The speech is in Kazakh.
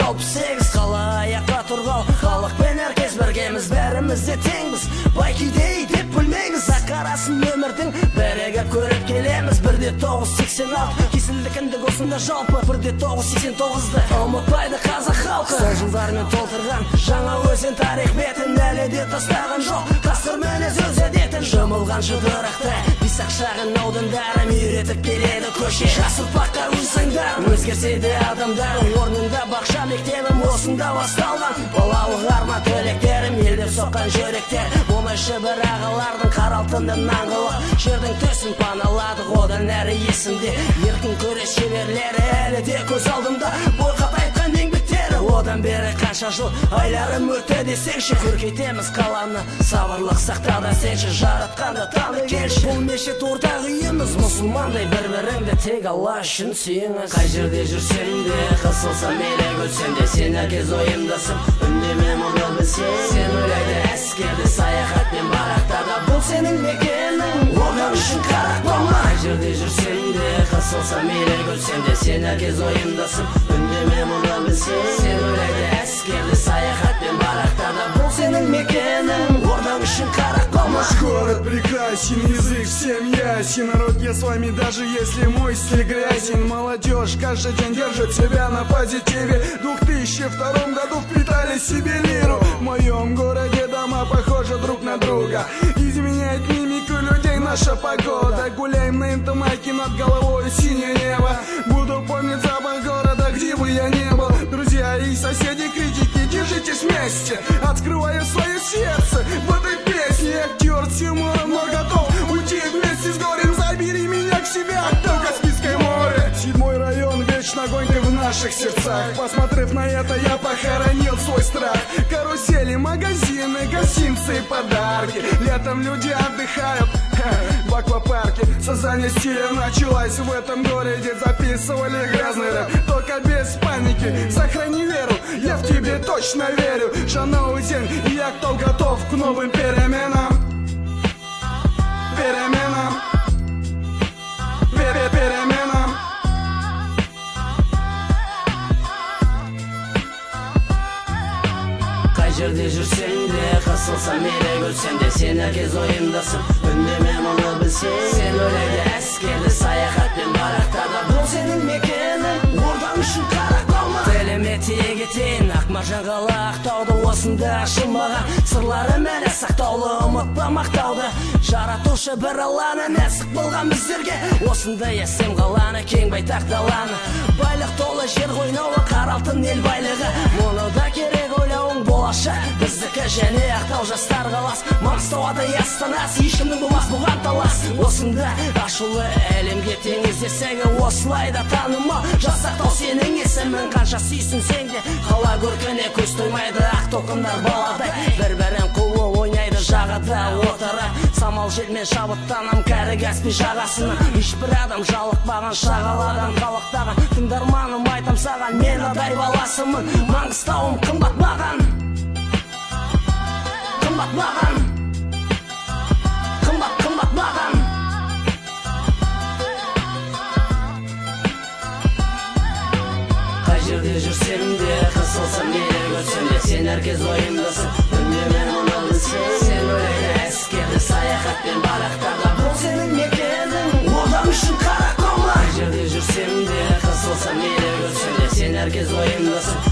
68 қала аяққа тұрғал халықпен әркез біргеміз, бәріміз де теңбіз, байкидей деп білмейміз, ақарасын өмірдің бірігіп көріп келеміз. 1-9-86 кесілдікіндік осында жалпы 1-9-89-ды ұмытпайды қазақ халқы. Сол жылдармен толтырған жаңа өзен тарих бетін әлі де тастаған жоқ, қасқыр мінез өз әдетін. Жымылған жұдырықтай бисақ шағын аудандары үйретіп келеді көше, жас ұрпаққа өзіңдер өзгерсе де адамдарың орнында. Бақша мектебім осында басталған, балалық арман тілектерім, елдер соққан жүректер, болмайшы бір ағалардың қаралтынды наңғылық, жердің төсін паналадық одан әрі есімде. Еркін көрес шеберлері әлі де көз алдымда, бойқат айтқан еңбектері одан бері қанша жыл айларым өтті десеңші. Көркейтеміз қаланы, сабырлық сақта да сенші, жаратқанды таны келші. Бұл мешіт ортақ үйіміз, мұсылмандай бір-біріңді тек Алла үшін сүйіңіз. Қай жерде жүрсең де, қысылсам мейлі көрсем де, сен әркез ойымдасың, үндеме мұны білсең. Сен ойлайды әскерді саяхатпен барақтарда, бұл сенің мекенің, оған үшін қарақ болма. Қай жерде жүрсең де, қысылсам мейлі көрсем де, сен әркез ойымдасың, үндеме мұны білсең. Сен ойлайды әскерді саяхатпен барақтарда, бұл сенің мекенің, оған үшін қарақ болма. Наш город прекрасен, язык всем ясен, народ я с вами, даже если мой стиль грязен. Молодежь каждый день держит себя на позитиве. В 2002 году впитали себе лиру. В моем городе дома похожи друг на друга, изменяет мимику людей наша погода. Гуляем на интомайке, над головой синее небо. Буду помнить запах города, где бы я не был. Друзья и соседи, критики, держитесь вместе. Открываю свое сердце в этой песне. Актер Тимуром, но готов уйти вместе с горем. Забери меня к себе, в Каспийское море. 7-й район, вечно гонка в наших сердцах. Посмотрев на это, я похоронил свой страх. Карусели, магазины, гостинцы и подарки. Летом люди отдыхают в аквапарке. Создание стиля началось в этом городе. Записывали грязный рэп, только без паники. Сохрани веру, я в тебе точно верю. Жанаузен, я кто готов к новым переменам. Переменам. Переменам. Қай жерде жүрсең де, қысылсам мейлі көрсем де, сен әркез ойымдасың, үндеме мұны білсең. Сен ойлайды әскерді саяхатпен барақтарда, бұл сенің мекенің, ордан үшін қарақ болма. Тіліме тиек етейін ақ маржан қала Ақтауды, осында ашылмаған сырлары мәні сақтаулы, ұмытпа мақтауды. Жаратушы бір Алланы, нәсіп болған біздерге, осында есем қаланы, кең байтақ даланы. Байлық толы жер қойнауы, қаралтын ел байлығы, мұны да керек ойлауың болашақ біздікі. Және Ақтау жастар қалас, Маңғыстауада ястанас, ешкімнің болмас бұған талас. Осында ашулы әлемге теңіздесең, осылай да танымал жасақтау сенің есімін. Қанша сүйсінсең де, қала көркіне көз тоймайды, ақ толқындар баладай бір-бірін қуып ойнайды жағада отыра. Самал желмен шабыттанам кәрі Каспий жағасына, ешбір адам жалықпаған, шағаладан қалықтаған. Тыңдарманым айтам саған, мен адай баласымын, Маңғыстауым қымбат маған. Қымбат маған, қымбат маған. Қай жерде жүрсем де, қысылсам мейлі көрсем де, сен әркез ойымдасың, үндеме мұны білсең. Сен ойлайды әскерді саяхатпен барақтарда, бұл сенің мекенің, одан үшін қарақ болма. Қай жерде жүрсем де, қысылсам мейлі көрсем де, сен әркез ойымдасың,